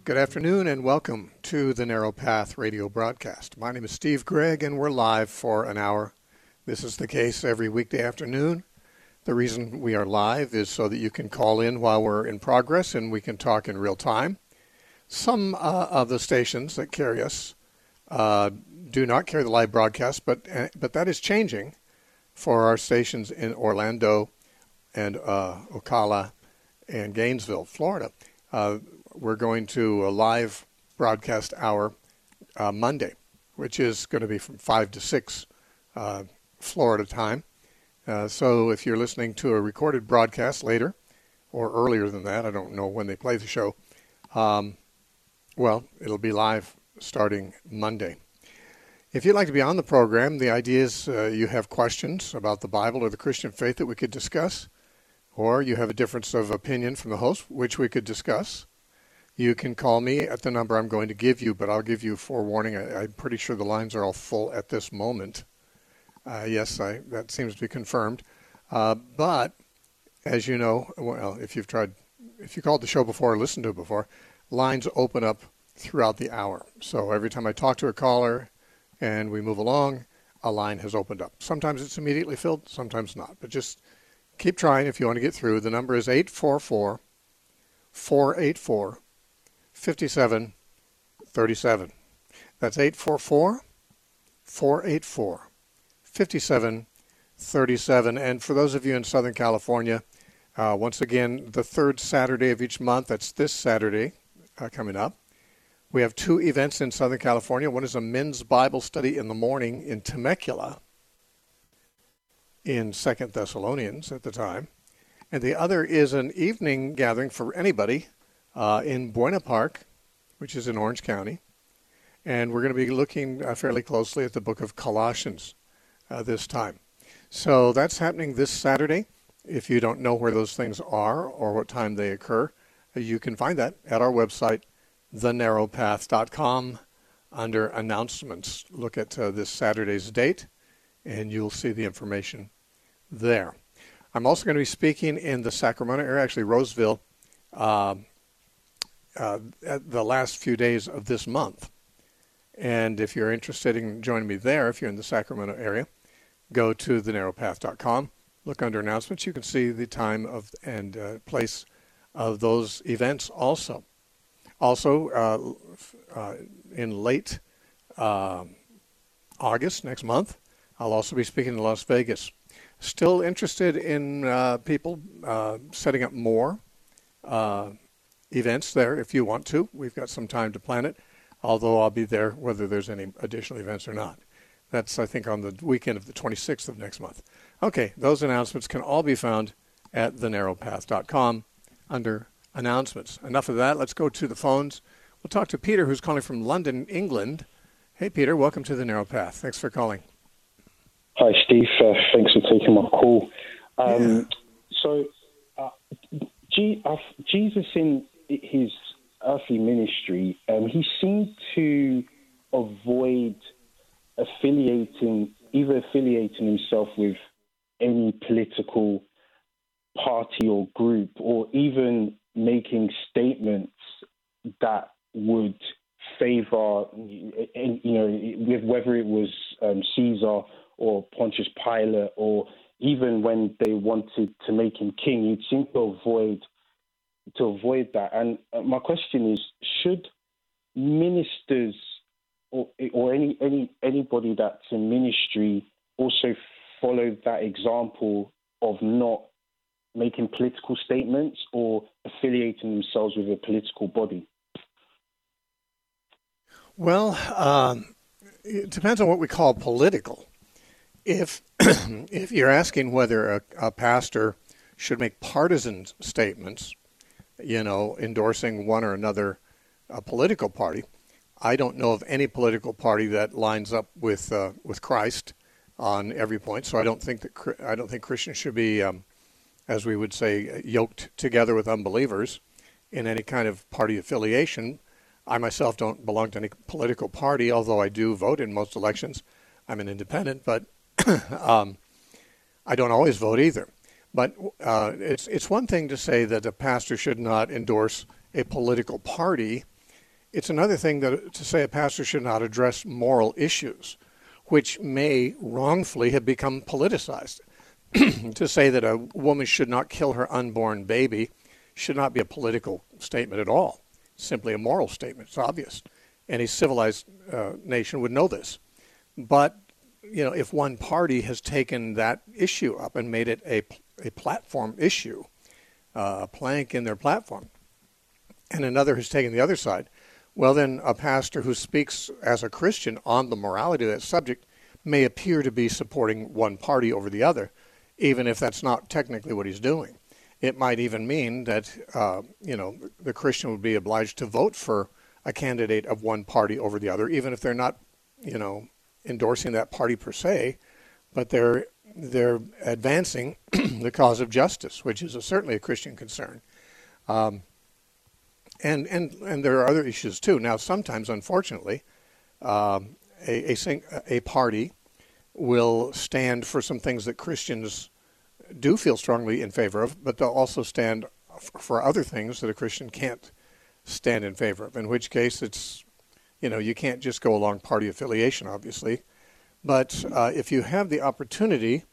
Good afternoon and welcome to the Narrow Path radio broadcast. My name is Steve Gregg and we're live for an hour. This is the case every weekday afternoon. The reason we are live is so that you can call in while we're in progress and we can talk in real time. Some of the stations that carry us do not carry the live broadcast, but that is changing for our stations in Orlando and Ocala and Gainesville, Florida. We're going to a live broadcast hour Monday, which is going to be from 5 to 6 Florida time. So if you're listening to a recorded broadcast later or earlier than that, I don't know when they play the show, well, it'll be live starting Monday. If you'd like to be on the program, the idea is you have questions about the Bible or the Christian faith that we could discuss, or you have a difference of opinion from the host, which we could discuss. You can call me at the number I'm going to give you, but I'll give you forewarning. I'm pretty sure the lines are all full at this moment. Yes, that seems to be confirmed. But as you know, well, if you called the show before or listened to it before, lines open up throughout the hour. So every time I talk to a caller and we move along, a line has opened up. Sometimes it's immediately filled, sometimes not. But just keep trying if you want to get through. The number is 844-484-5737. That's 844-484-5737. And for those of you in Southern California, once again, the third Saturday of each month, that's this Saturday coming up, we have two events in Southern California. One is a men's Bible study in the morning in Temecula, in 2 Thessalonians at the time. And the other is an evening gathering for anybody in Buena Park, which is in Orange County. And we're going to be looking fairly closely at the book of Colossians this time. So that's happening this Saturday. If you don't know where those things are or what time they occur, you can find that at our website, thenarrowpath.com, under announcements. Look at this Saturday's date, and you'll see the information there. I'm also going to be speaking in the Sacramento area, actually Roseville, at the last few days of this month. And if you're interested in joining me there, if you're in the Sacramento area, go to thenarrowpath.com. Look under announcements. You can see the time of and place of those events also. Also, in late August, next month, I'll also be speaking in Las Vegas. Still interested in people setting up more events there if you want to. We've got some time to plan it, although I'll be there whether there's any additional events or not. That's, I think, on the weekend of the 26th of next month. Okay, those announcements can all be found at thenarrowpath.com under announcements. Enough of that. Let's go to the phones. We'll talk to Peter, who's calling from London, England. Hey, Peter, welcome to the Narrow Path. Thanks for calling. Hi, Steve. Thanks for taking my call. So, Jesus in his earthly ministry, he seemed to avoid affiliating himself with any political party or group, or even making statements that would favor, whether it was Caesar or Pontius Pilate, or even when they wanted to make him king, he'd seem to avoid that. And my question is, should ministers or anybody that's in ministry also follow that example of not making political statements or affiliating themselves with a political body? Well, it depends on what we call political. If you're asking whether a pastor should make partisan statements, endorsing one or another political party, I don't know of any political party that lines up with Christ on every point. So I don't think Christians should be, as we would say, yoked together with unbelievers in any kind of party affiliation. I myself don't belong to any political party, although I do vote in most elections. I'm an independent, but I don't always vote either. But it's one thing to say that a pastor should not endorse a political party, it's another thing to say a pastor should not address moral issues, which may wrongfully have become politicized. To say that a woman should not kill her unborn baby should not be a political statement at all. It's simply a moral statement. It's obvious. Any civilized nation would know this. But, if one party has taken that issue up and made it a platform issue, a plank in their platform, and another has taken the other side, well, then a pastor who speaks as a Christian on the morality of that subject may appear to be supporting one party over the other, even if that's not technically what he's doing. It might even mean that, the Christian would be obliged to vote for a candidate of one party over the other, even if they're not, endorsing that party per se, but they're advancing the cause of justice, which is certainly a Christian concern. And there are other issues too. Now, sometimes, unfortunately, a party will stand for some things that Christians do feel strongly in favor of, but they'll also stand for other things that a Christian can't stand in favor of, in which case it's, you can't just go along party affiliation, obviously. But if you have the opportunity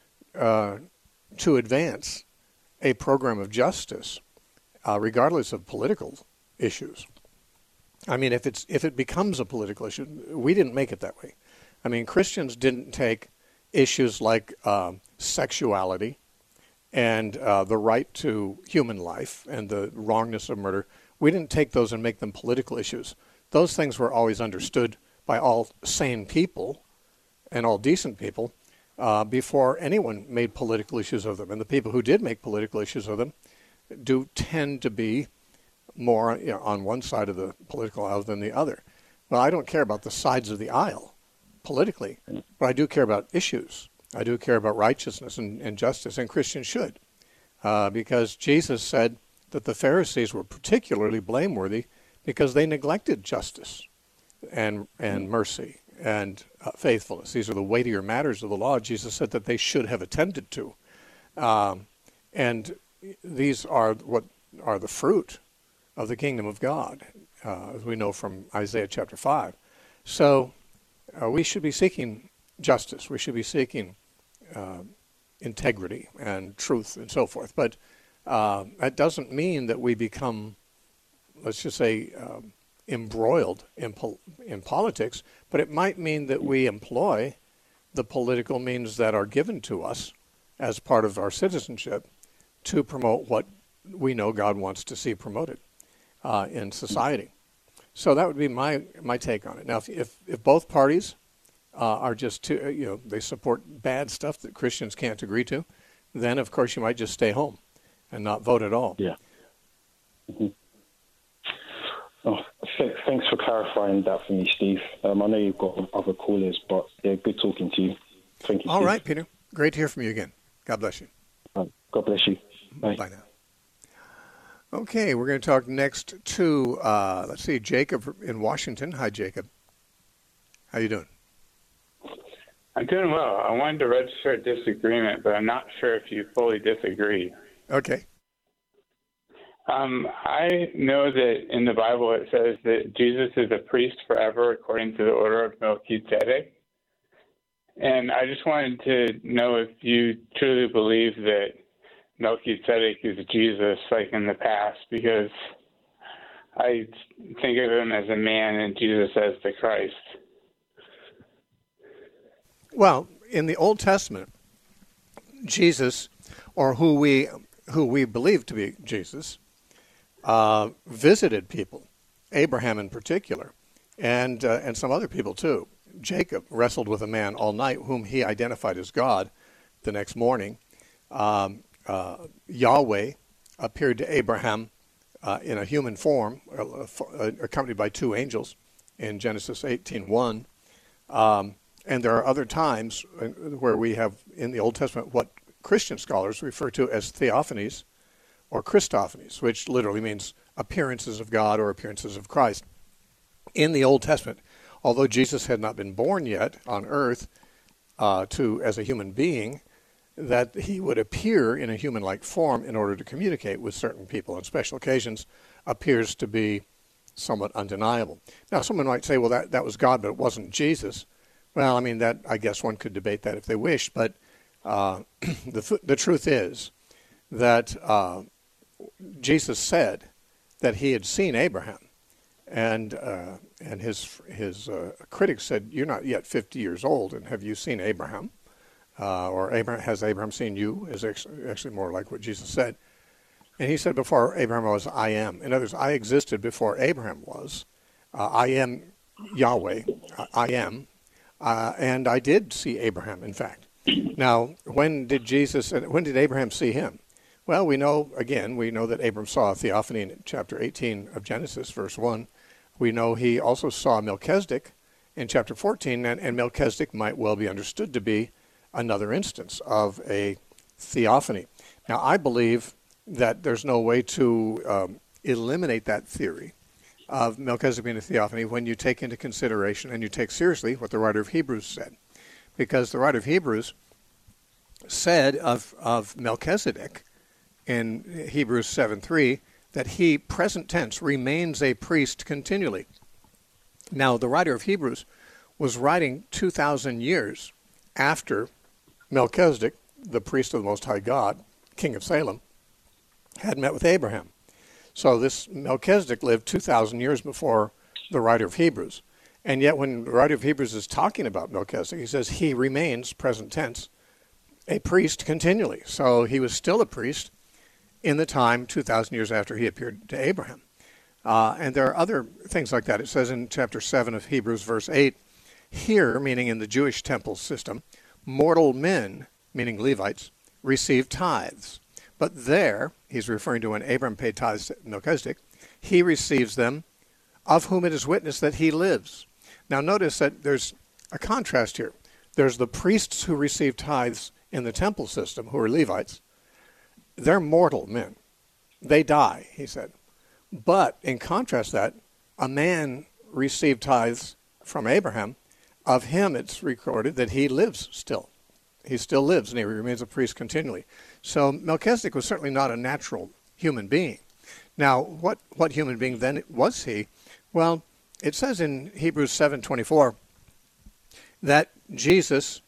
to advance a program of justice, regardless of political issues, I mean, if it becomes a political issue, we didn't make it that way. I mean, Christians didn't take issues like sexuality and the right to human life and the wrongness of murder. We didn't take those and make them political issues. Those things were always understood by all sane people and all decent people before anyone made political issues of them. And the people who did make political issues of them do tend to be more on one side of the political aisle than the other. Well, I don't care about the sides of the aisle politically, but I do care about issues. I do care about righteousness and justice, and Christians should, because Jesus said that the Pharisees were particularly blameworthy because they neglected justice and mercy and faithfulness. These are the weightier matters of the law Jesus said that they should have attended to. And these are what are the fruit of the kingdom of God, as we know from Isaiah chapter 5. So we should be seeking justice. We should be seeking integrity and truth and so forth. But that doesn't mean that we become, let's just say, embroiled in politics, but it might mean that we employ the political means that are given to us as part of our citizenship to promote what we know God wants to see promoted in society. So that would be my take on it. Now, if both parties are just too, they support bad stuff that Christians can't agree to, then of course you might just stay home and not vote at all. Yeah. Mm-hmm. Oh, thanks for clarifying that for me, Steve. I know you've got other callers, but yeah, good talking to you. Thank you, All Steve. right, Peter. Great to hear from you again. God bless you. God bless you. Bye. Bye now. Okay, we're going to talk next to, let's see, Jacob in Washington. Hi, Jacob. How you doing? I'm doing well. I wanted to register a disagreement, but I'm not sure if you fully disagree. Okay. I know that in the Bible it says that Jesus is a priest forever according to the order of Melchizedek. And I just wanted to know if you truly believe that Melchizedek is Jesus, like in the past, because I think of him as a man and Jesus as the Christ. Well, in the Old Testament, Jesus, or who we believe to be Jesus, visited people, Abraham in particular, and some other people too. Jacob wrestled with a man all night whom he identified as God the next morning. Yahweh appeared to Abraham in a human form, accompanied by two angels in Genesis 18:1. And there are other times where we have in the Old Testament what Christian scholars refer to as theophanies or Christophanies, which literally means appearances of God or appearances of Christ. In the Old Testament, although Jesus had not been born yet on earth as a human being, that he would appear in a human-like form in order to communicate with certain people on special occasions appears to be somewhat undeniable. Now, someone might say, well, that was God, but it wasn't Jesus. Well, I mean, that I guess one could debate that if they wish, but the truth is that Jesus said that he had seen Abraham, and his critics said, "You're not yet 50 years old, and have you seen Abraham?" Or has Abraham seen you? Is actually more like what Jesus said. And he said, "Before Abraham was, I am." In other words, I existed before Abraham was. I am Yahweh. I am. And I did see Abraham, in fact. Now, when did Abraham see him? Well, we know that Abraham saw a theophany in chapter 18 of Genesis, verse 1. We know he also saw Melchizedek in chapter 14, and Melchizedek might well be understood to be another instance of a theophany. Now, I believe that there's no way to eliminate that theory of Melchizedek being a theophany when you take into consideration and you take seriously what the writer of Hebrews said. Because the writer of Hebrews said of Melchizedek in Hebrews 7:3 that he, present tense, remains a priest continually. Now, the writer of Hebrews was writing 2,000 years after Melchizedek, the priest of the Most High God, king of Salem, had met with Abraham. So this Melchizedek lived 2,000 years before the writer of Hebrews. And yet when the writer of Hebrews is talking about Melchizedek, he says he remains, present tense, a priest continually. So he was still a priest in the time 2,000 years after he appeared to Abraham. And there are other things like that. It says in chapter 7 of Hebrews, verse 8, here, meaning in the Jewish temple system, mortal men, meaning Levites, receive tithes. But there, he's referring to when Abraham paid tithes to Melchizedek, he receives them, of whom it is witnessed that he lives. Now notice that there's a contrast here. There's the priests who receive tithes in the temple system, who are Levites. They're mortal men. They die, he said. But in contrast to that, a man received tithes from Abraham. Of him it's recorded that he lives still. He still lives, and he remains a priest continually. So Melchizedek was certainly not a natural human being. Now, what human being then was he? Well, it says in Hebrews 7:24 that Jesus,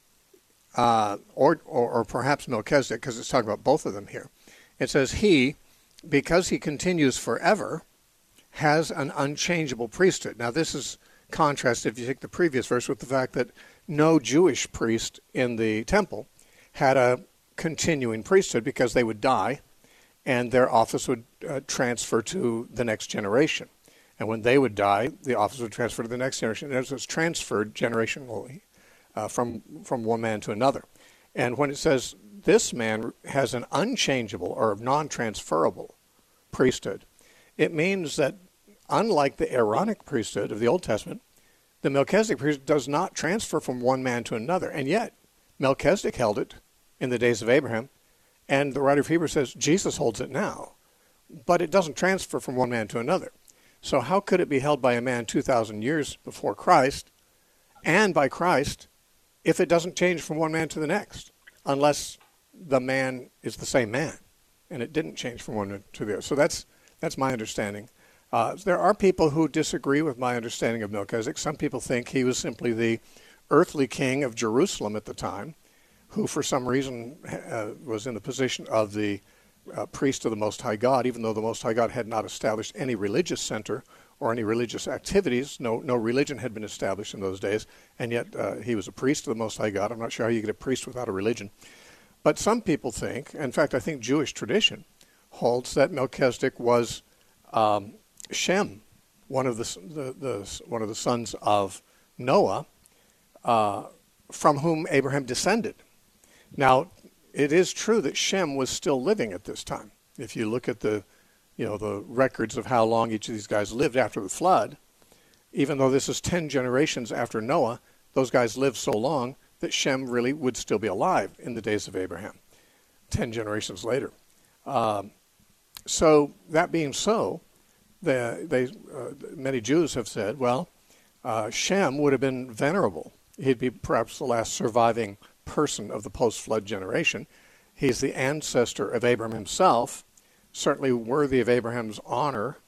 or perhaps Melchizedek, because it's talking about both of them here, it says he, because he continues forever, has an unchangeable priesthood. Now, this is contrast if you take the previous verse with the fact that no Jewish priest in the temple had a continuing priesthood because they would die and their office would transfer to the next generation. And when they would die, the office would transfer to the next generation. And it was transferred generationally from one man to another. And when it says this man has an unchangeable or non-transferable priesthood, it means that unlike the Aaronic priesthood of the Old Testament, the Melchizedek priesthood does not transfer from one man to another. And yet, Melchizedek held it in the days of Abraham, and the writer of Hebrews says Jesus holds it now. But it doesn't transfer from one man to another. So how could it be held by a man 2,000 years before Christ and by Christ if it doesn't change from one man to the next, unless the man is the same man and it didn't change from one to the other? So that's my understanding. There are people who disagree with my understanding of Melchizedek. Some people think he was simply the earthly king of Jerusalem at the time, who for some reason was in the position of the priest of the Most High God, even though the Most High God had not established any religious center or any religious activities. No religion had been established in those days, and yet he was a priest of the Most High God. I'm not sure how you get a priest without a religion. But some people think, in fact, I think Jewish tradition holds that Melchizedek was Shem, one of the sons of Noah, from whom Abraham descended. Now, it is true that Shem was still living at this time. If you look at the records of how long each of these guys lived after the flood, even though this is 10 generations after Noah, those guys lived so long that Shem really would still be alive in the days of Abraham, 10 generations later. So that being so, many Jews have said, well, Shem would have been venerable. He'd be perhaps the last surviving person of the post-flood generation. He's the ancestor of Abraham himself, certainly worthy of Abraham's honor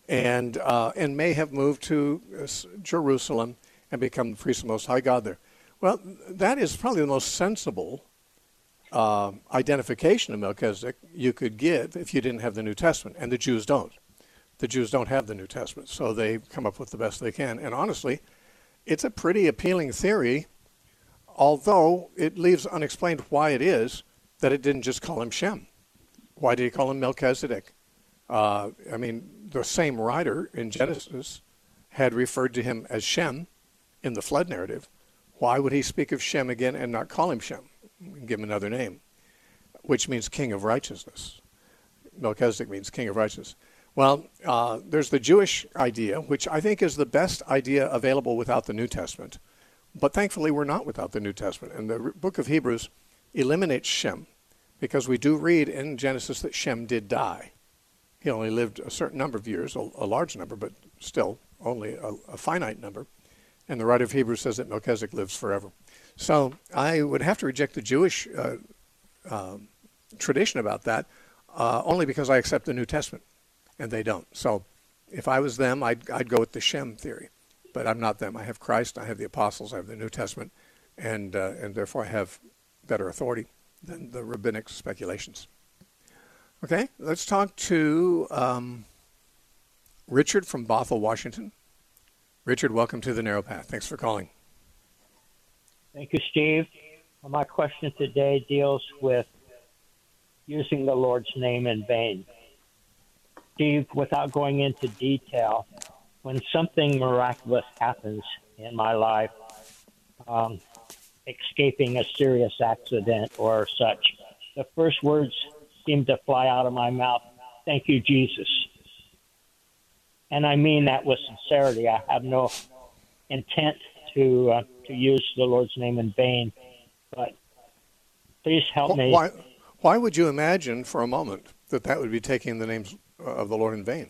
and may have moved to Jerusalem and become the priest of the Most High God there. Well, that is probably the most sensible identification of Melchizedek you could give if you didn't have the New Testament, and the Jews don't. The Jews don't have the New Testament, so they come up with the best they can. And honestly, it's a pretty appealing theory, although it leaves unexplained why it is that it didn't just call him Shem. Why did he call him Melchizedek? I mean, the same writer in Genesis had referred to him as Shem in the flood narrative. Why would he speak of Shem again and not call him Shem? Give him another name, which means king of righteousness. Melchizedek means king of righteousness. Well, there's the Jewish idea, which I think is the best idea available without the New Testament. But thankfully, we're not without the New Testament. And the book of Hebrews eliminates Shem, because we do read in Genesis that Shem did die. He only lived a certain number of years, a large number, but still only a finite number. And the writer of Hebrews says that Melchizedek lives forever. So I would have to reject the Jewish tradition about that, only because I accept the New Testament, and they don't. So if I was them, I'd go with the Shem theory. But I'm not them. I have Christ, I have the apostles, I have the New Testament, and therefore I have better authority than the rabbinic speculations. Okay, let's talk to Richard from Bothell, Washington. Richard, welcome to the Narrow Path. Thanks for calling. Thank you, Steve. Well, my question today deals with using the Lord's name in vain. Steve, without going into detail, when something miraculous happens in my life, escaping a serious accident or such, the first words seem to fly out of my mouth, "Thank you, Jesus." And I mean that with sincerity. I have no intent to use the Lord's name in vain, but please help me. Why would you imagine for a moment that would be taking the names of the Lord in vain?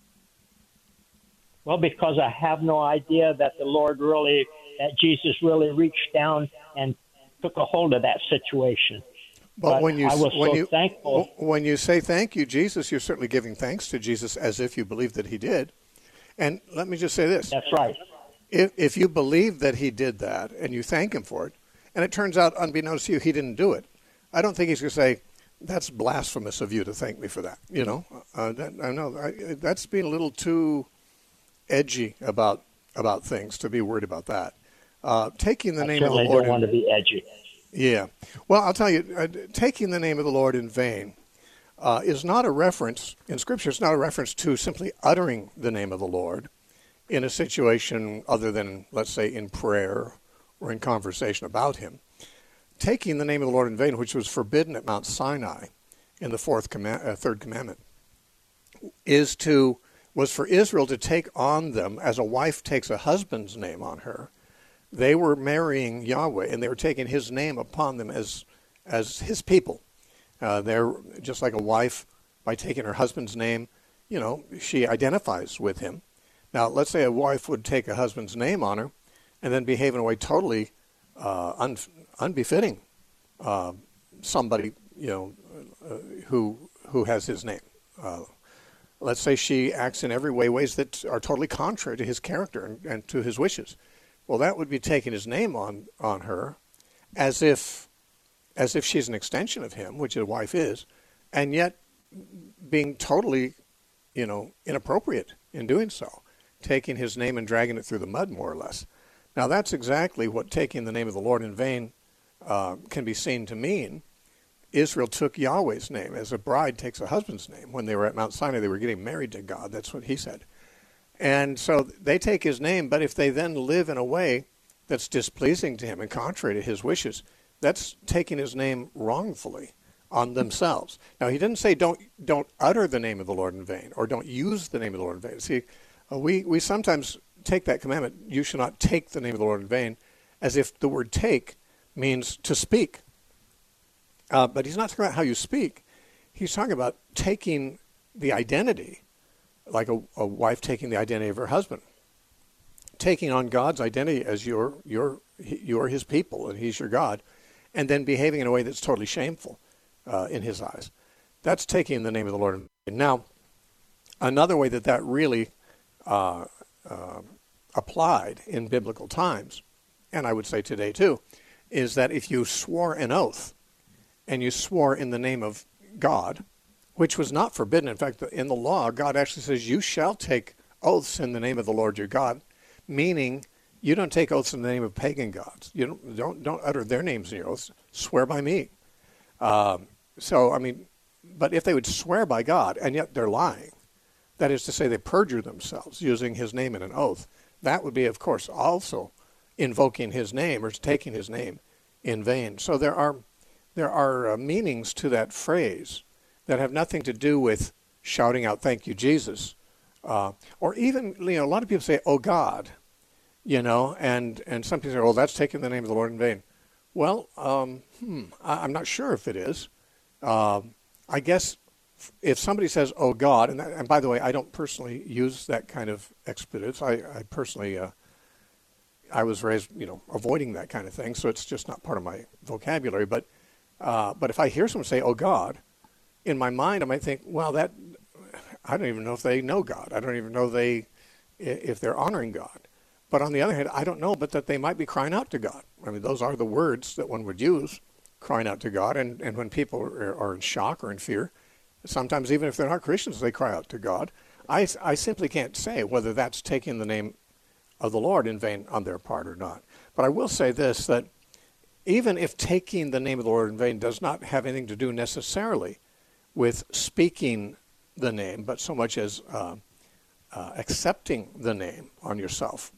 Well, because I have no idea that that Jesus really reached down and took a hold of that situation. But when you say thank you, Jesus, you're certainly giving thanks to Jesus as if you believe that he did. And let me just say this. That's right. If you believe that he did that and you thank him for it, and it turns out, unbeknownst to you, he didn't do it, I don't think he's going to say, "That's blasphemous of you to thank me for that." You know, I know that's being a little too edgy about things to be worried about that. Taking the name of the Lord. I certainly don't want to be edgy. Yeah. Well, I'll tell you, taking the name of the Lord in vain is not a reference, in Scripture, it's not a reference to simply uttering the name of the Lord in a situation other than, let's say, in prayer or in conversation about him. Taking the name of the Lord in vain, which was forbidden at Mount Sinai in the third commandment, was for Israel to take on them as a wife takes a husband's name on her. They were marrying Yahweh, and they were taking his name upon them as his people. They're just like a wife, by taking her husband's name, she identifies with him. Now, let's say a wife would take a husband's name on her and then behave in a way totally unbefitting somebody, who has his name. Let's say she acts in every ways that are totally contrary to his character and to his wishes. Well, that would be taking his name on her as if she's an extension of him, which a wife is, and yet being totally, inappropriate in doing so, taking his name and dragging it through the mud, more or less. Now, that's exactly what taking the name of the Lord in vain can be seen to mean. Israel took Yahweh's name as a bride takes a husband's name. When they were at Mount Sinai, they were getting married to God. That's what he said. And so they take his name, but if they then live in a way that's displeasing to him and contrary to his wishes, that's taking his name wrongfully on themselves. Now, he didn't say don't utter the name of the Lord in vain or don't use the name of the Lord in vain. See, we sometimes take that commandment, "You shall not take the name of the Lord in vain," as if the word take means to speak. But he's not talking about how you speak. He's talking about taking the identity, like a wife taking the identity of her husband, taking on God's identity as you're his people and he's your God, and then behaving in a way that's totally shameful in his eyes. That's taking the name of the Lord. Now, Another way that really applied in biblical times, and I would say today too, is that if you swore an oath and you swore in the name of God, which was not forbidden. In fact, in the law, God actually says you shall take oaths in the name of the Lord your God, meaning you don't take oaths in the name of pagan gods. You don't utter their names in your oaths. Swear by me. But if they would swear by God and yet they're lying, that is to say they perjure themselves using his name in an oath, that would be, of course, also invoking his name or taking his name in vain. So there are meanings to that phrase that have nothing to do with shouting out, "Thank you, Jesus," or even, a lot of people say, "Oh God," and some people say, "Oh, that's taking the name of the Lord in vain." Well, I'm not sure if it is. I guess if somebody says, "Oh God," and by the way, I don't personally use that kind of expletives. I personally, I was raised, avoiding that kind of thing, so it's just not part of my vocabulary. But if I hear someone say, "Oh God," in my mind, I might think, well, I don't even know if they know God. I don't even know if they're honoring God. But on the other hand, I don't know but that they might be crying out to God. I mean, those are the words that one would use, crying out to God. And when people are in shock or in fear, sometimes even if they're not Christians, they cry out to God. I simply can't say whether that's taking the name of the Lord in vain on their part or not. But I will say this, that even if taking the name of the Lord in vain does not have anything to do necessarily with speaking the name, but so much as accepting the name on yourself,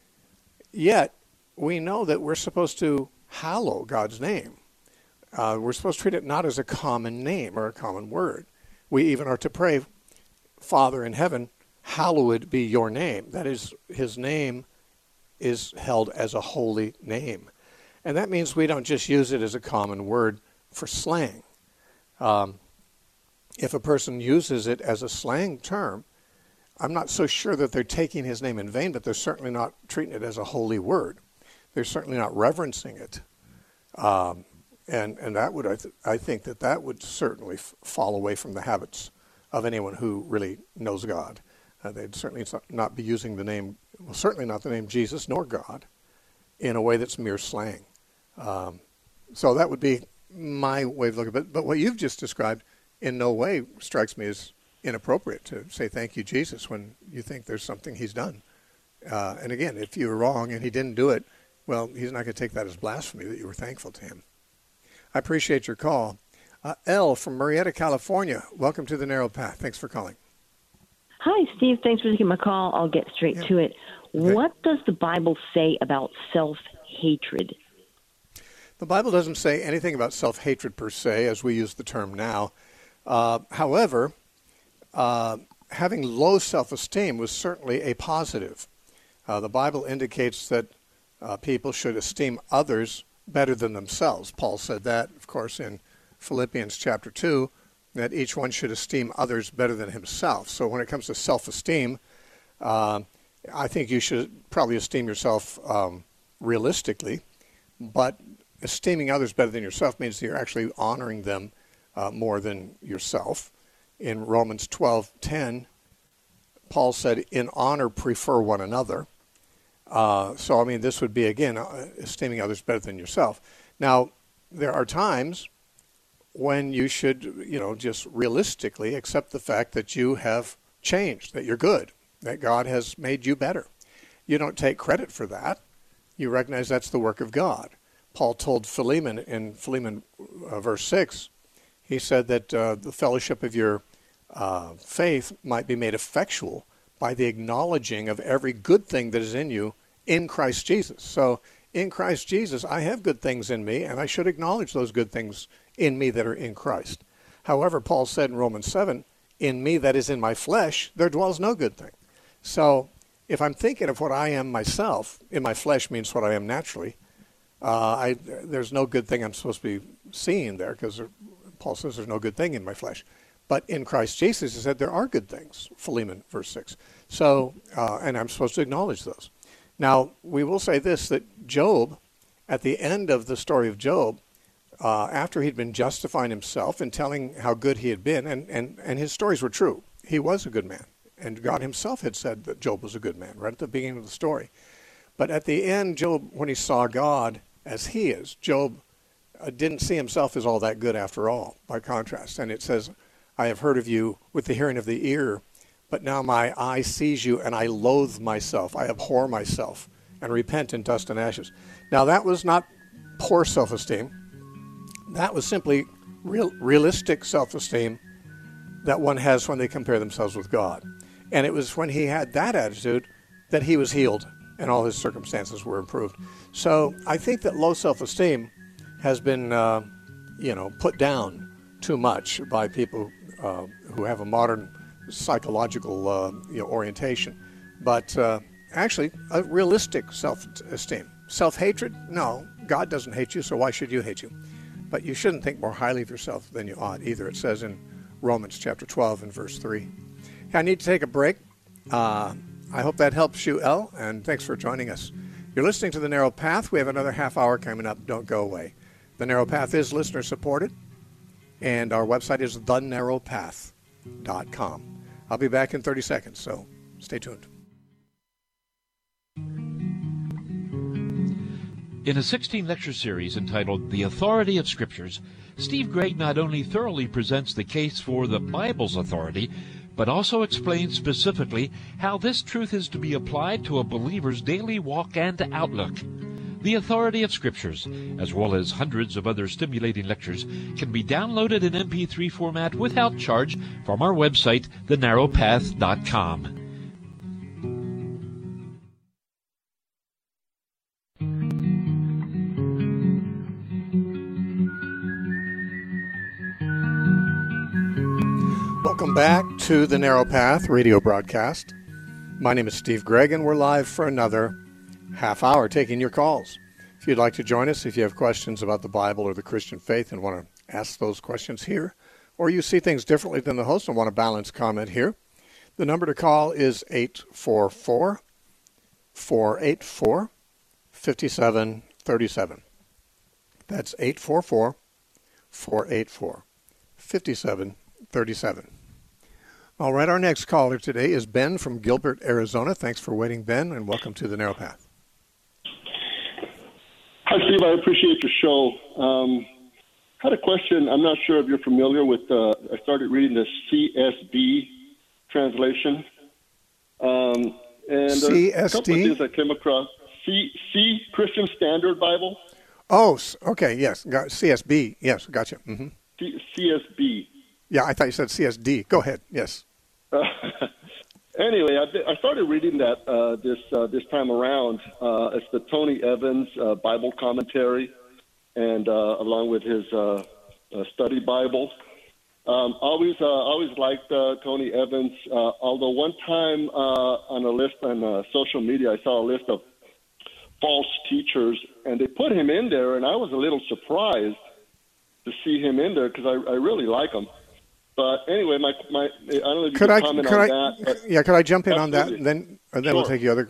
yet we know that we're supposed to hallow God's name. We're supposed to treat it not as a common name or a common word. We even are to pray, "Father in heaven, hallowed be your name." That is, his name is held as a holy name. And that means we don't just use it as a common word for slang. If a person uses it as a slang term, I'm not so sure that they're taking his name in vain, but they're certainly not treating it as a holy word. They're certainly not reverencing it. And that would, I think that would certainly fall away from the habits of anyone who really knows God. They'd certainly not be using the name, well, certainly not the name Jesus nor God, in a way that's mere slang. So that would be my way of looking at it. But what you've just described in no way strikes me as inappropriate, to say "Thank you, Jesus," when you think there's something he's done. And again, if you were wrong and he didn't do it, well, he's not going to take that as blasphemy that you were thankful to him. I appreciate your call. Elle from Marietta, California. Welcome to the Narrow Path. Thanks for calling. Hi, Steve. Thanks for taking my call. I'll get straight to it. Okay. What does the Bible say about self-hatred? The Bible doesn't say anything about self-hatred per se, as we use the term now. However, having low self-esteem was certainly a positive. The Bible indicates that people should esteem others better than themselves. Paul said that, of course, in Philippians chapter 2, that each one should esteem others better than himself. So when it comes to self-esteem, I think you should probably esteem yourself realistically, but esteeming others better than yourself means that you're actually honoring them more than yourself. In Romans 12:10, Paul said, "In honor prefer one another." This would be, again, esteeming others better than yourself. Now, there are times when you should, just realistically accept the fact that you have changed, that you're good, that God has made you better. You don't take credit for that. You recognize that's the work of God. Paul told Philemon in Philemon verse 6, he said that the fellowship of your faith might be made effectual by the acknowledging of every good thing that is in you in Christ Jesus. So in Christ Jesus, I have good things in me, and I should acknowledge those good things in me that are in Christ. However, Paul said in Romans 7, "In me that is in my flesh, there dwells no good thing." So if I'm thinking of what I am myself, in my flesh means what I am naturally, there's no good thing I'm supposed to be seeing there, because Paul says there's no good thing in my flesh. But in Christ Jesus, he said there are good things, Philemon verse 6. So, and I'm supposed to acknowledge those. Now, we will say this, that Job, at the end of the story of Job, after he'd been justifying himself and telling how good he had been, and his stories were true. He was a good man. And God himself had said that Job was a good man right at the beginning of the story. But at the end, Job, when he saw God as he is, Job didn't see himself as all that good after all, by contrast. And it says, I have heard of you with the hearing of the ear, but now my eye sees you, and I loathe myself. I abhor myself and repent in dust and ashes. Now, that was not poor self-esteem. That was simply realistic self-esteem that one has when they compare themselves with God. And it was when he had that attitude that he was healed and all his circumstances were improved. So I think that low self-esteem has been, put down too much by people who have a modern psychological orientation. But actually, a realistic self-esteem. Self-hatred? No, God doesn't hate you, so why should you hate you? But you shouldn't think more highly of yourself than you ought either. It says in Romans chapter 12 and verse 3. I need to take a break. I hope that helps you, El, and thanks for joining us. You're listening to The Narrow Path. We have another half hour coming up. Don't go away. The Narrow Path is listener-supported, and our website is thenarrowpath.com. I'll be back in 30 seconds, so stay tuned. In a 16-lecture series entitled The Authority of Scriptures, Steve Gregg not only thoroughly presents the case for the Bible's authority, but also explains specifically how this truth is to be applied to a believer's daily walk and outlook. The Authority of Scriptures, as well as hundreds of other stimulating lectures, can be downloaded in MP3 format without charge from our website, thenarrowpath.com. Welcome back to the Narrow Path radio broadcast. My name is Steve Gregg, and we're live for another half hour taking your calls. If you'd like to join us, if you have questions about the Bible or the Christian faith and want to ask those questions here, or you see things differently than the host and want a balanced comment here, the number to call is 844-484-5737. That's 844-484-5737. All right, our next caller today is Ben from Gilbert, Arizona. Thanks for waiting, Ben, and welcome to the Narrow Path. Hi, Steve. I appreciate your show. Had a question. I'm not sure if you're familiar with, I started reading the CSB translation. And CSD? a couple of things I came across. C Christian Standard Bible. Oh, okay, yes. CSB. Yes, gotcha. Mm-hmm. CSB. Yeah, I thought you said CSD. Go ahead. Yes. Anyway, I started reading that this time around. It's the Tony Evans Bible commentary, and along with his study Bible. Always liked Tony Evans. Although one time on a list on social media, I saw a list of false teachers, and they put him in there, and I was a little surprised to see him in there because I really like him. But anyway, I don't know if you can comment on that. Yeah, could I jump in on that? Absolutely. And then Sure. we'll take the other.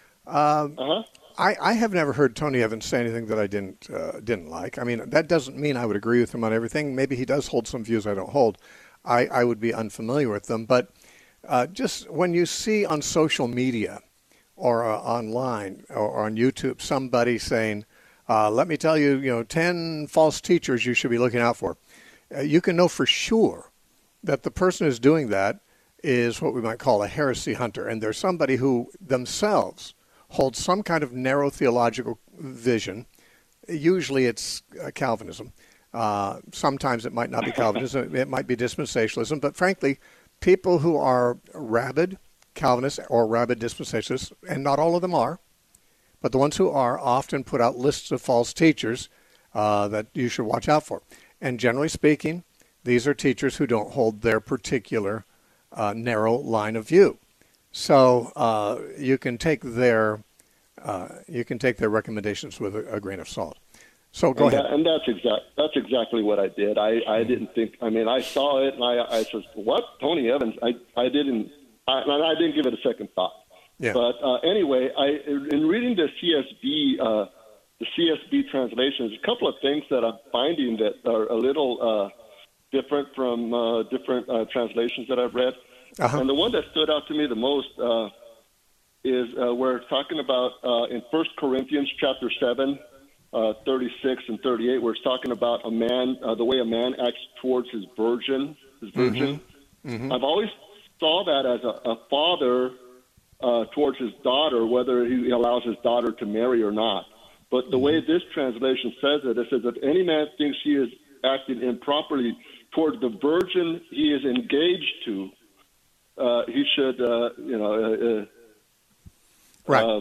I have never heard Tony Evans say anything that I didn't like. I mean, that doesn't mean I would agree with him on everything. Maybe he does hold some views I don't hold. I would be unfamiliar with them. But just when you see on social media or online or on YouTube somebody saying, let me tell you, 10 false teachers you should be looking out for, you can know for sure that the person who's doing that is what we might call a heresy hunter. And they're somebody who themselves holds some kind of narrow theological vision. Usually it's Calvinism. Sometimes it might not be Calvinism. It might be dispensationalism. But frankly, people who are rabid Calvinists or rabid dispensationalists, and not all of them are, but the ones who are often put out lists of false teachers that you should watch out for. And generally speaking, these are teachers who don't hold their particular narrow line of view. So you can take their recommendations with a grain of salt. So go ahead. And that's exactly what I did. I didn't think. I mean, I saw it and I said, "What, Tony Evans?" I didn't give it a second thought. Yeah. But anyway, in reading the CSB translation, there's a couple of things that I'm finding that are a little different from different translations that I've read. And the one that stood out to me the most is we're talking about in 1 Corinthians chapter 7, 36 and 38, where it's talking about a man, the way a man acts towards his virgin. I've always saw that as a father towards his daughter, whether he allows his daughter to marry or not. But the way this translation says it says, if any man thinks he is acting improperly toward the virgin he is engaged to, he should, right.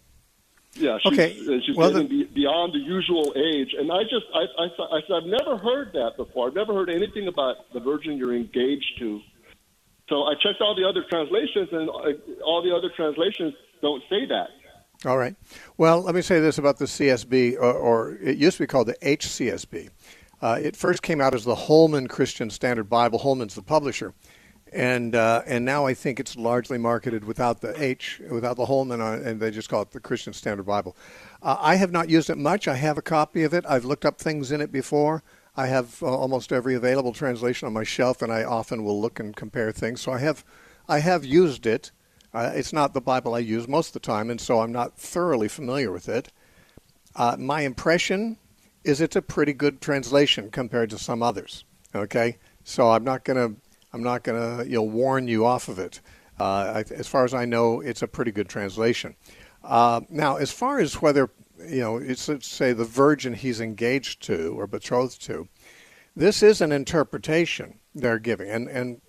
She's getting beyond the usual age. And I said, I've never heard that before. I've never heard anything about the virgin you're engaged to. So I checked all the other translations, and all the other translations don't say that. All right. Well, let me say this about the CSB, or it used to be called the HCSB. It first came out as the Holman Christian Standard Bible. Holman's the publisher. And now I think it's largely marketed without the H, without the Holman, and they just call it the Christian Standard Bible. I have not used it much. I have a copy of it. I've looked up things in it before. I have almost every available translation on my shelf, and I often will look and compare things. So I have used it. It's not the Bible I use most of the time, and so I'm not thoroughly familiar with it. My impression is it's a pretty good translation compared to some others. Okay, so I'm not gonna warn you off of it. As far as I know, it's a pretty good translation. Now, as far as whether it's, let's say, the virgin he's engaged to or betrothed to, this is an interpretation they're giving, and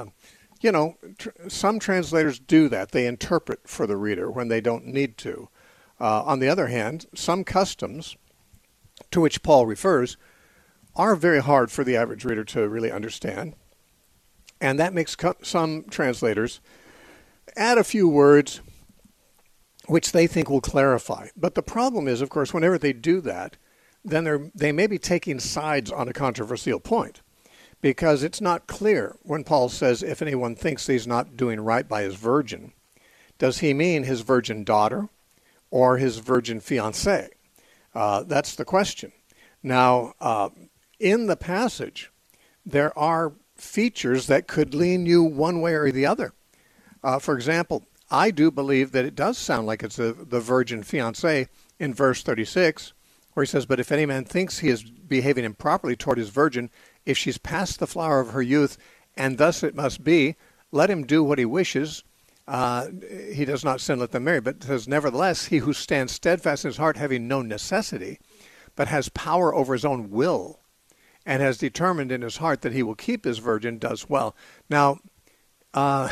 some translators do that. They interpret for the reader when they don't need to. On the other hand, some customs to which Paul refers are very hard for the average reader to really understand. And that makes some translators add a few words which they think will clarify. But the problem is, of course, whenever they do that, then they may be taking sides on a controversial point, because it's not clear when Paul says, if anyone thinks he's not doing right by his virgin, does he mean his virgin daughter or his virgin fiancée? That's the question. Now, in the passage, there are features that could lean you one way or the other. For example, I do believe that it does sound like it's the virgin fiancée in verse 36, where he says, but if any man thinks he is behaving improperly toward his virgin, if she's past the flower of her youth, and thus it must be, let him do what he wishes. He does not sin, let them marry. But it says, nevertheless, he who stands steadfast in his heart, having no necessity, but has power over his own will, and has determined in his heart that he will keep his virgin, does well. Now, when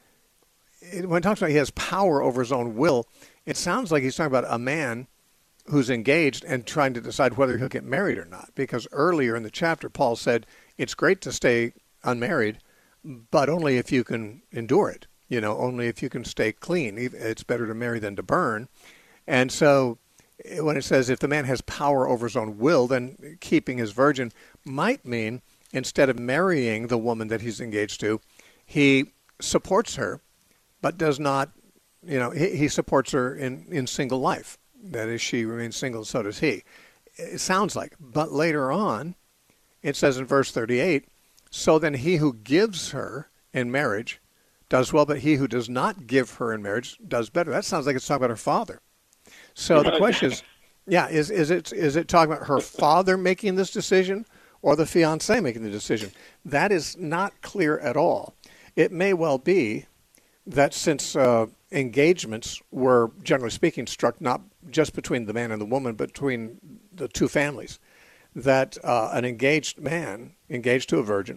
it talks about he has power over his own will, it sounds like he's talking about a man who's engaged and trying to decide whether he'll get married or not. Because earlier in the chapter, Paul said, it's great to stay unmarried, but only if you can endure it. Only if you can stay clean. It's better to marry than to burn. And so when it says if the man has power over his own will, then keeping his virgin might mean instead of marrying the woman that he's engaged to, he supports her, but does not, he supports her in single life. That is, she remains single, so does he. It sounds like. But later on, it says in verse 38, so then he who gives her in marriage does well, but he who does not give her in marriage does better. That sounds like it's talking about her father. So the question is, is it talking about her father making this decision or the fiancé making the decision? That is not clear at all. It may well be that since engagements were, generally speaking, struck not just between the man and the woman, but between the two families, that an engaged man, engaged to a virgin,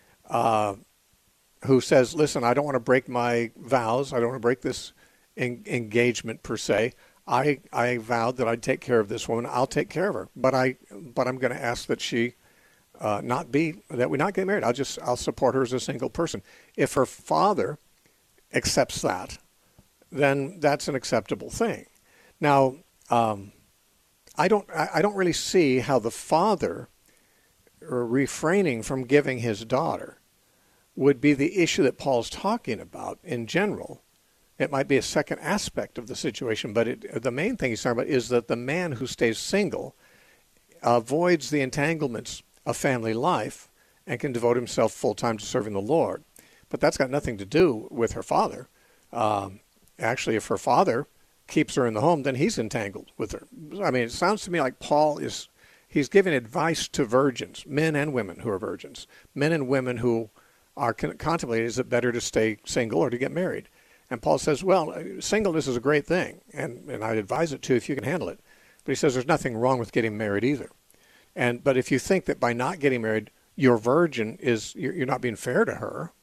who says, listen, I don't want to break my vows, I don't want to break this engagement per se, I vowed that I'd take care of this woman, I'll take care of her, but I'm going to ask that she that we not get married. I'll support her as a single person. If her father accepts that, then that's an acceptable thing. Now, I don't really see how the father refraining from giving his daughter would be the issue that Paul's talking about in general. It might be a second aspect of the situation, but the main thing he's talking about is that the man who stays single avoids the entanglements of family life and can devote himself full-time to serving the Lord. But that's got nothing to do with her father. Actually, if her father keeps her in the home, then he's entangled with her. I mean, it sounds to me like he's giving advice to virgins, men and women who are virgins, men and women who are contemplating, is it better to stay single or to get married? And Paul says, well, singleness is a great thing, and I'd advise it too if you can handle it. But he says there's nothing wrong with getting married either. But if you think that by not getting married, your virgin you're not being fair to her,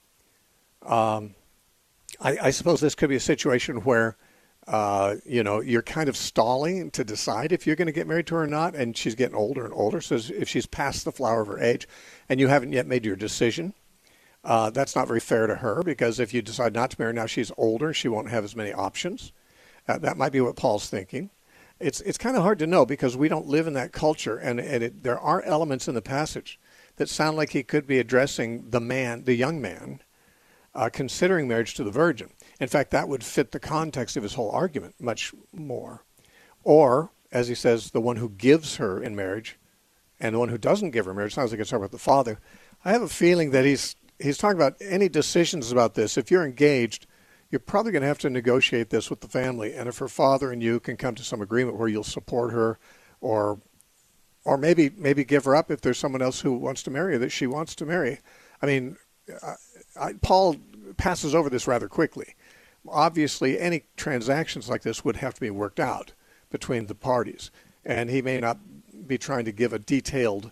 I suppose this could be a situation where, you're kind of stalling to decide if you're going to get married to her or not, and she's getting older and older. So if she's past the flower of her age and you haven't yet made your decision, that's not very fair to her, because if you decide not to marry now, she's older, she won't have as many options. That might be what Paul's thinking. It's kind of hard to know because we don't live in that culture, and there are elements in the passage that sound like he could be addressing the young man, considering marriage to the virgin. In fact, that would fit the context of his whole argument much more. Or, as he says, the one who gives her in marriage and the one who doesn't give her marriage. Sounds like it's talking about the father. I have a feeling that he's talking about any decisions about this. If you're engaged, you're probably going to have to negotiate this with the family. And if her father and you can come to some agreement where you'll support her, or maybe give her up if there's someone else who wants to marry her that she wants to marry. I mean, Paul passes over this rather quickly. Obviously, any transactions like this would have to be worked out between the parties. And he may not be trying to give a detailed,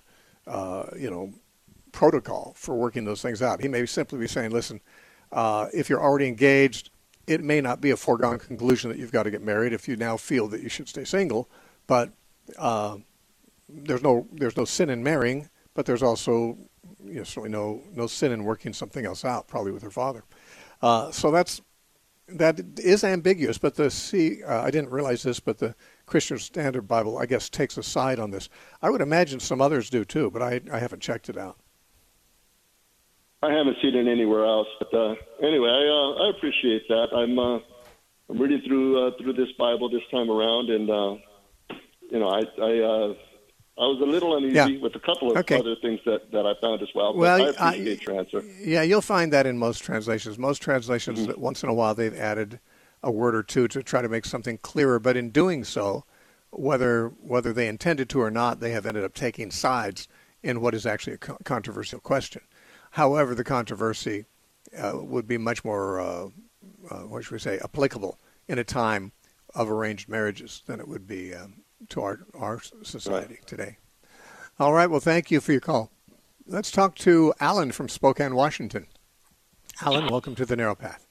protocol for working those things out. He may simply be saying, listen, if you're already engaged, it may not be a foregone conclusion that you've got to get married if you now feel that you should stay single, but there's no sin in marrying, but there's also certainly no sin in working something else out, probably with her father. So that is ambiguous, but I didn't realize this, but the Christian Standard Bible, I guess, takes a side on this. I would imagine some others do too, but I haven't checked it out. I haven't seen it anywhere else, but anyway, I appreciate that. I'm reading through this Bible this time around, and I was a little uneasy with a couple of other things that I found as well. But I appreciate your answer. Yeah, you'll find that in most translations. Most translations, that once in a while, they've added a word or two to try to make something clearer. But in doing so, whether they intended to or not, they have ended up taking sides in what is actually a controversial question. However, the controversy would be much more, applicable in a time of arranged marriages than it would be to our society today. All right. Well, thank you for your call. Let's talk to Alan from Spokane, Washington. Alan, welcome to the Narrow Path.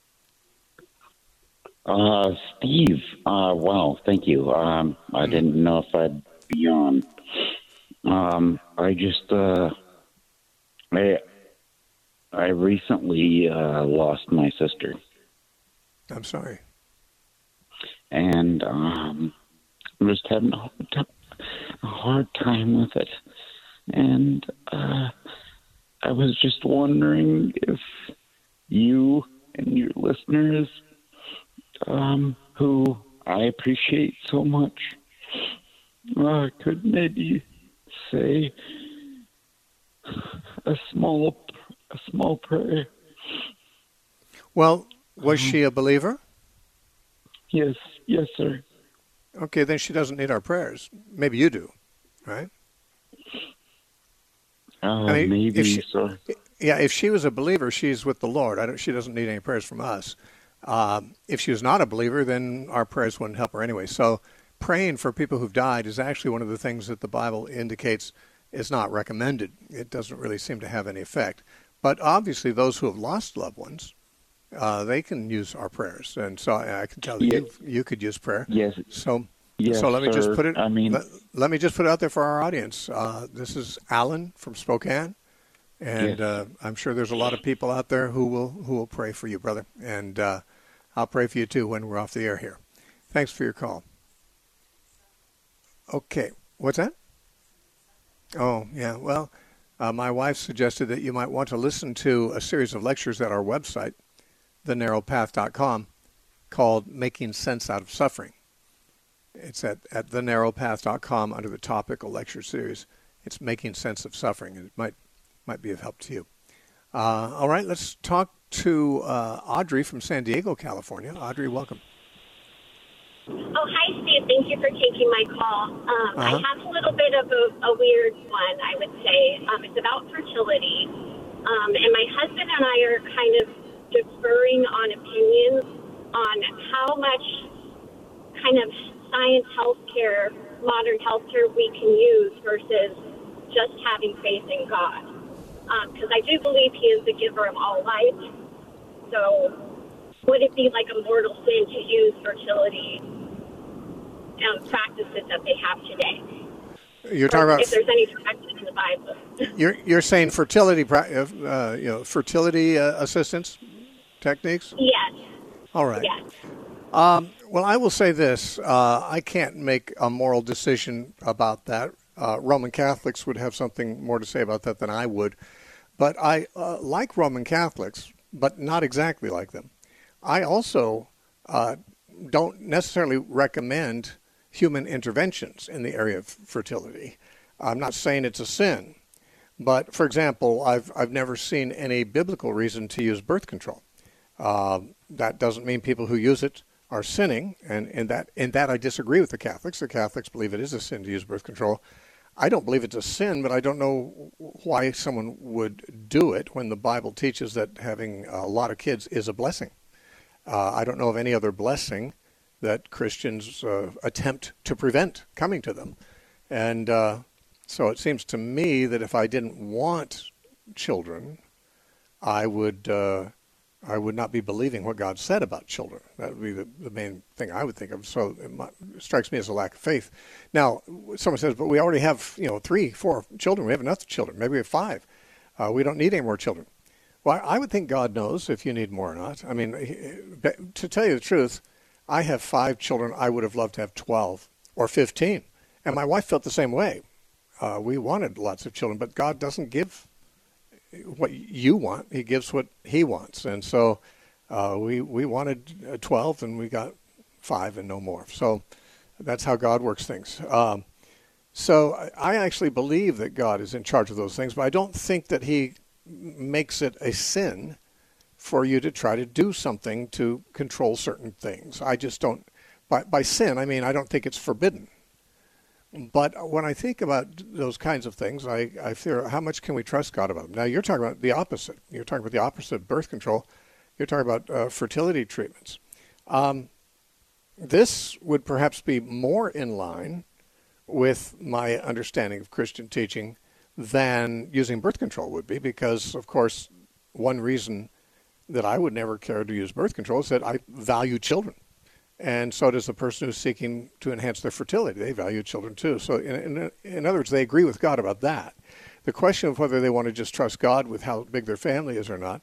Steve, wow, thank you. I didn't know if I'd be on. I just, I recently lost my sister. I'm sorry. And I'm just having a hard time with it. And I was just wondering if you and your listeners, who I appreciate so much, could maybe say a small prayer. Well, was she a believer? Yes, sir. Okay, then she doesn't need our prayers. Maybe you do, right? Maybe, sir. Yeah, if she was a believer, she's with the Lord. She doesn't need any prayers from us. If she was not a believer, then our prayers wouldn't help her anyway. So praying for people who've died is actually one of the things that the Bible indicates is not recommended. It doesn't really seem to have any effect. But obviously those who have lost loved ones, they can use our prayers. And so I can tell you could use prayer. Yes. So yes, let me just put it. Let me just put it out there for our audience. This is Alan from Spokane, and yes. I'm sure there's a lot of people out there who will pray for you, brother. And I'll pray for you too when we're off the air here. Thanks for your call. Okay, what's that? Oh yeah, well, my wife suggested that you might want to listen to a series of lectures at our website, thenarrowpath.com, called Making Sense Out of Suffering. It's at thenarrowpath.com under the topical lecture series. It's Making Sense of Suffering, and it might be of help to you. All right, let's talk to Audrey from San Diego, California. Audrey, welcome. Oh, hi, Steve. Thank you for taking my call. I have a little bit of a weird one, I would say. It's about fertility. And my husband and I are kind of differing on opinions on how much kind of science healthcare, modern healthcare we can use versus just having faith in God. Because I do believe He is the giver of all life. So would it be like a mortal sin to use fertility practices that they have today? You're talking about if there's any direction in the Bible. You're saying fertility, fertility assistance techniques? Yes. All right. Yes. Well, I will say this: I can't make a moral decision about that. Roman Catholics would have something more to say about that than I would. But I like Roman Catholics, but not exactly like them. I also don't necessarily recommend human interventions in the area of fertility. I'm not saying it's a sin, but for example, I've never seen any biblical reason to use birth control. That doesn't mean people who use it are sinning, and in that I disagree with the Catholics. The Catholics believe it is a sin to use birth control. I don't believe it's a sin, but I don't know why someone would do it when the Bible teaches that having a lot of kids is a blessing. I don't know of any other blessing that Christians attempt to prevent coming to them. And so it seems to me that if I didn't want children, I would not be believing what God said about children. That would be the main thing I would think of. So it strikes me as a lack of faith. Now, someone says, but we already have 3, 4 children. We have enough children. Maybe we have 5. We don't need any more children. Well, I would think God knows if you need more or not. I mean, to tell you the truth, I have 5 children. I would have loved to have 12 or 15. And my wife felt the same way. We wanted lots of children, but God doesn't give what you want. He gives what He wants. And so we wanted 12 and we got 5 and no more. So that's how God works things. So I actually believe that God is in charge of those things, but I don't think that He makes it a sin for you to try to do something to control certain things. I just don't, by sin, I mean, I don't think it's forbidden. But when I think about those kinds of things, I fear how much can we trust God about them? Now, you're talking about the opposite. You're talking about the opposite of birth control. You're talking about fertility treatments. This would perhaps be more in line with my understanding of Christian teaching than using birth control would be, because, of course, one reason that I would never care to use birth control is that I value children. And so does the person who's seeking to enhance their fertility. They value children too. So in other words, they agree with God about that. The question of whether they want to just trust God with how big their family is or not,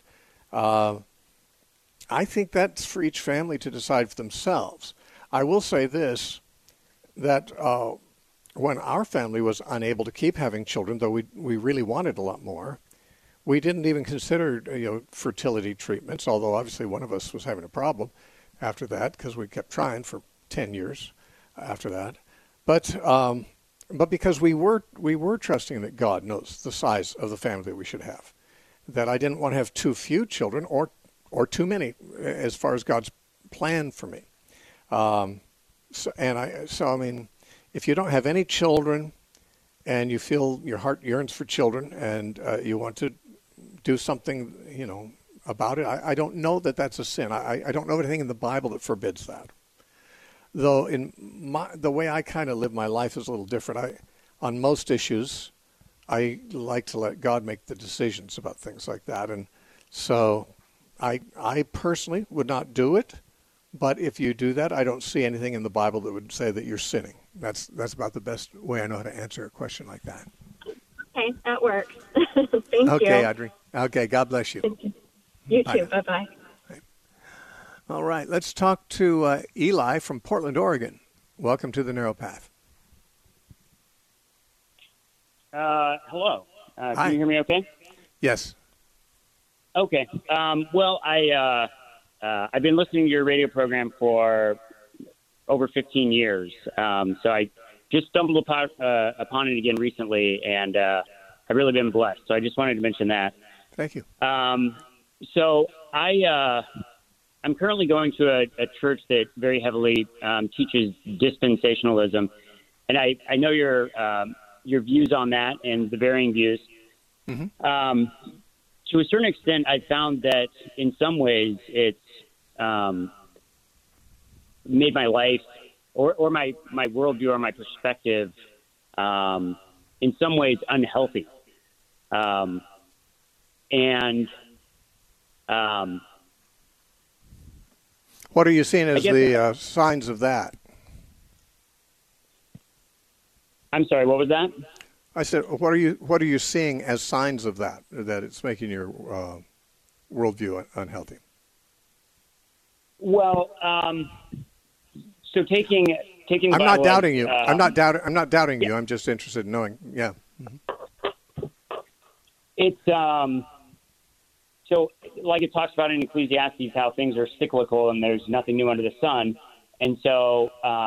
I think that's for each family to decide for themselves. I will say this, that when our family was unable to keep having children, though we really wanted a lot more, we didn't even consider fertility treatments, although obviously one of us was having a problem after that, because we kept trying for 10 years after that. But because we were trusting that God knows the size of the family that we should have, that I didn't want to have too few children or too many as far as God's plan for me. So I mean, if you don't have any children and you feel your heart yearns for children and you want to do something, about it, I don't know that that's a sin. I don't know anything in the Bible that forbids that. Though the way I kind of live my life is a little different. On most issues, I like to let God make the decisions about things like that. And so I personally would not do it. But if you do that, I don't see anything in the Bible that would say that you're sinning. That's about the best way I know how to answer a question like that. Okay, that works. Thank you. Okay, Audrey. Okay, God bless you. Thank you. You too. Bye-bye. All right, let's talk to Eli from Portland, Oregon. Welcome to the Narrow Path. Hello. Hi. Can you hear me okay? Yes. Okay. Well, I've been listening to your radio program for over 15 years. So I just stumbled upon it again recently, and I've really been blessed. So I just wanted to mention that. Thank you. So I'm currently going to a church that very heavily teaches dispensationalism, and I know your views on that and the varying views. Mm-hmm. To a certain extent, I found that in some ways it's made my life or my worldview or my perspective in some ways unhealthy. What are you seeing as the signs of that? I'm sorry, what was that? I said, what are you seeing as signs of that it's making your worldview unhealthy? Well, so taking. I'm not doubting you. I'm not doubting you. I'm just interested in knowing. Yeah. Mm-hmm. It's so like it talks about in Ecclesiastes how things are cyclical and there's nothing new under the sun, and so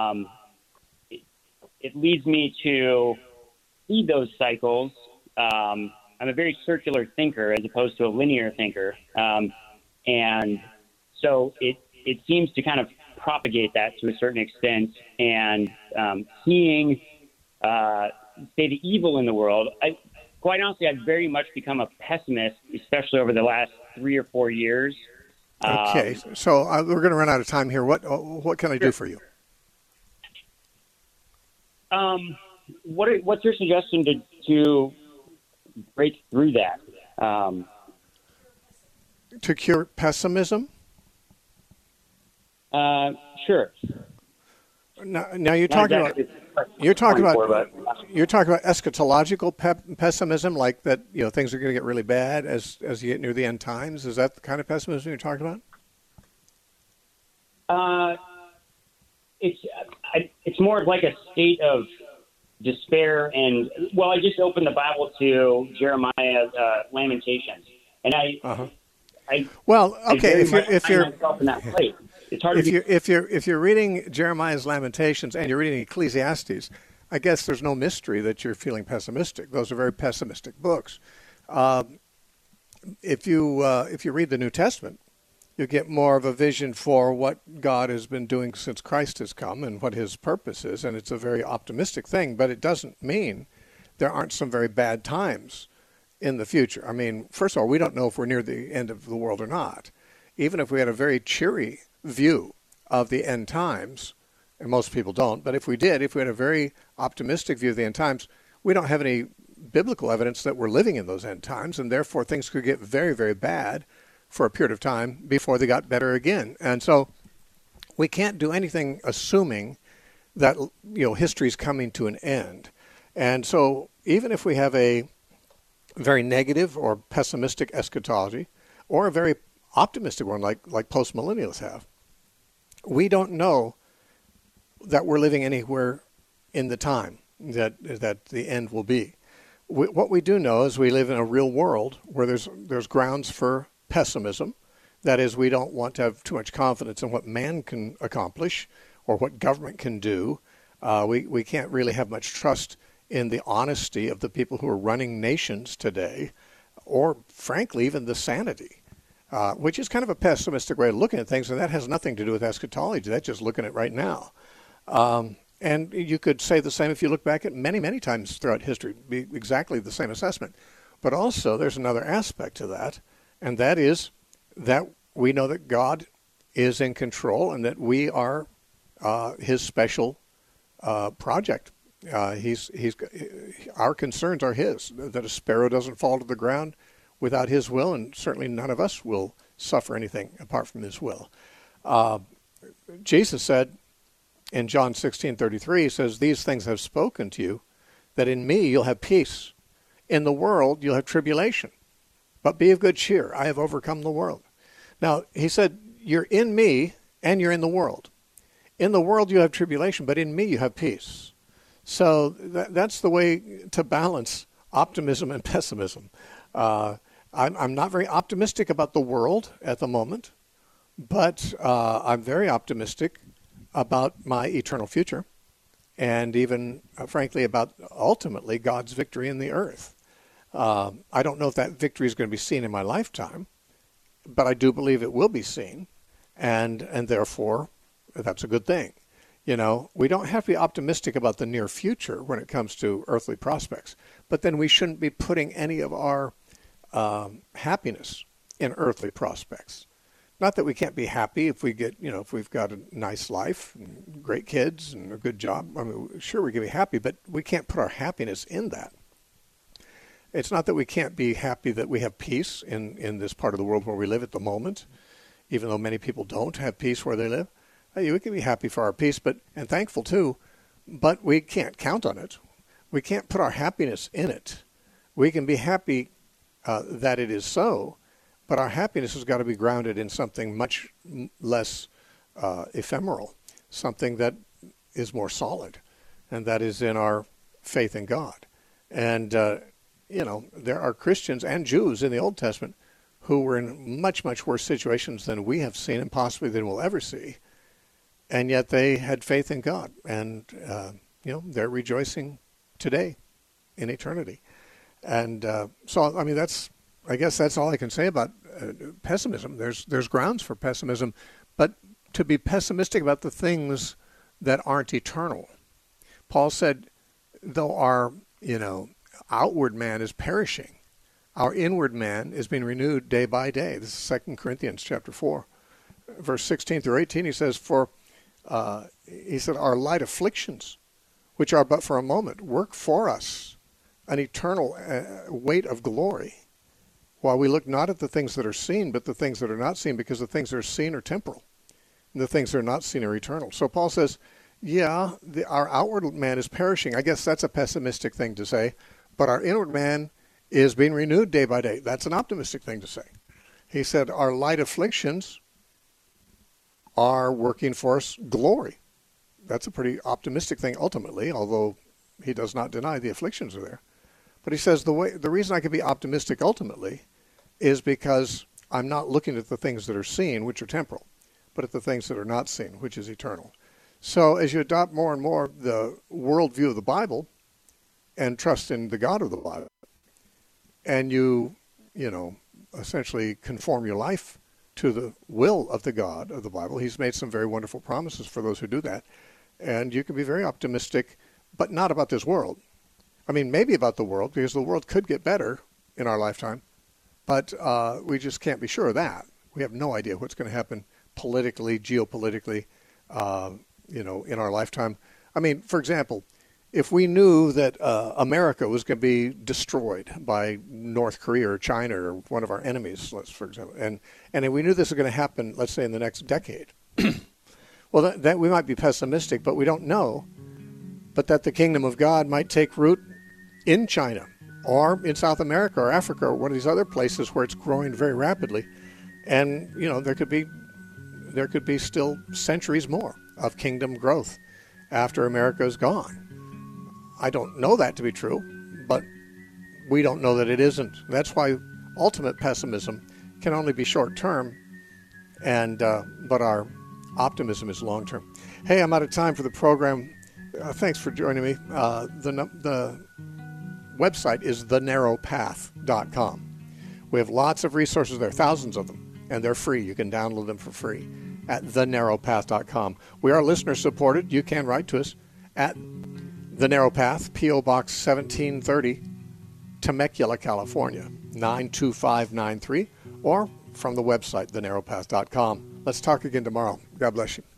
it leads me to see those cycles. I'm a very circular thinker as opposed to a linear thinker, and so it seems to kind of propagate that to a certain extent, and seeing say the evil in the world. Quite honestly, I've very much become a pessimist, especially over the last 3 or 4 years. Okay, so we're going to run out of time here. What can I do for you? What's your suggestion to break through that? To cure pessimism? Sure. Now you're talking about eschatological pessimism, like that things are going to get really bad as you get near the end times. Is that the kind of pessimism you're talking about? It's more like a state of despair, and I just opened the Bible to Jeremiah's Lamentations, and if you're reading Jeremiah's Lamentations and you're reading Ecclesiastes, I guess there's no mystery that you're feeling pessimistic. Those are very pessimistic books. If you read the New Testament, you get more of a vision for what God has been doing since Christ has come and what his purpose is, and it's a very optimistic thing, but it doesn't mean there aren't some very bad times in the future. I mean, first of all, we don't know if we're near the end of the world or not. Even if we had a very cheery view of the end times, and most people don't, but if we had a very optimistic view of the end times, we don't have any biblical evidence that we're living in those end times, and therefore things could get very, very bad for a period of time before they got better again. And so we can't do anything assuming that history's coming to an end. And so even if we have a very negative or pessimistic eschatology, or a very optimistic one like postmillennialists have, we don't know that we're living anywhere in the time that the end will be. What we do know is we live in a real world where there's grounds for pessimism. That is, we don't want to have too much confidence in what man can accomplish or what government can do. We can't really have much trust in the honesty of the people who are running nations today, or frankly, even the sanity, which is kind of a pessimistic way of looking at things, and that has nothing to do with eschatology. That's just looking at right now. And you could say the same if you look back at many, many times throughout history, be exactly the same assessment. But also there's another aspect to that, and that is that we know that God is in control and that we are his special project. Our concerns are his, that a sparrow doesn't fall to the ground without his will, and certainly none of us will suffer anything apart from his will. Jesus said in John 16:33, he says, "These things I've spoken to you, that in me you'll have peace. In the world you'll have tribulation. But be of good cheer. I have overcome the world." Now, he said, you're in me and you're in the world. In the world you have tribulation, but in me you have peace. So that's the way to balance optimism and pessimism. I'm not very optimistic about the world at the moment, but I'm very optimistic about my eternal future, and even, frankly, about ultimately God's victory in the earth. I don't know if that victory is going to be seen in my lifetime, but I do believe it will be seen, and therefore that's a good thing. You know, we don't have to be optimistic about the near future when it comes to earthly prospects, but then we shouldn't be putting any of our happiness in earthly prospects. Not that we can't be happy if we get, you know, if we've got a nice life, and great kids, and a good job. I mean, sure, we can be happy, but we can't put our happiness in that. It's not that we can't be happy that we have peace in this part of the world where we live at the moment, even though many people don't have peace where they live. We can be happy for our peace, and thankful too, but we can't count on it. We can't put our happiness in it. We can be happy that it is so, but our happiness has got to be grounded in something much less ephemeral, something that is more solid, and that is in our faith in God. And, you know, there are Christians and Jews in the Old Testament who were in much, much worse situations than we have seen and possibly than we'll ever see. And yet they had faith in God, and you know, they're rejoicing today in eternity. And so, I mean, I guess that's all I can say about pessimism. There's grounds for pessimism, but to be pessimistic about the things that aren't eternal. Paul said, though our, you know, outward man is perishing, our inward man is being renewed day by day. This is 2 Corinthians chapter 4, verse 16 through 18. He says, he said, our light afflictions, which are but for a moment, work for us an eternal weight of glory, while we look not at the things that are seen, but the things that are not seen, because the things that are seen are temporal, and the things that are not seen are eternal. So Paul says, yeah, our outward man is perishing. I guess that's a pessimistic thing to say, but our inward man is being renewed day by day. That's an optimistic thing to say. He said, our light afflictions are working for us glory. That's a pretty optimistic thing ultimately, although he does not deny the afflictions are there. But he says the reason I can be optimistic ultimately is because I'm not looking at the things that are seen, which are temporal, but at the things that are not seen, which is eternal. So as you adopt more and more the worldview of the Bible and trust in the God of the Bible, and you know, essentially conform your life to the will of the God of the Bible. He's made some very wonderful promises for those who do that. And you can be very optimistic, but not about this world. I mean, maybe about the world, because the world could get better in our lifetime, but we just can't be sure of that. We have no idea what's going to happen politically, geopolitically, you know, in our lifetime. I mean, for example, if we knew that America was going to be destroyed by North Korea or China or one of our enemies, for example, and if we knew this was going to happen, let's say in the next decade, well, that we might be pessimistic, but we don't know. But that the kingdom of God might take root in China or in South America or Africa or one of these other places where it's growing very rapidly, and you know, there could be still centuries more of kingdom growth after America is gone. I don't know that to be true, but we don't know that it isn't. That's why ultimate pessimism can only be short-term, and but our optimism is long-term. Hey, I'm out of time for the program. Thanks for joining me. The website is thenarrowpath.com. We have lots of resources there, thousands of them, and they're free. You can download them for free at thenarrowpath.com. We are listener-supported. You can write to us at The Narrow Path, P.O. Box 1730, Temecula, California, 92593, or from the website, thenarrowpath.com. Let's talk again tomorrow. God bless you.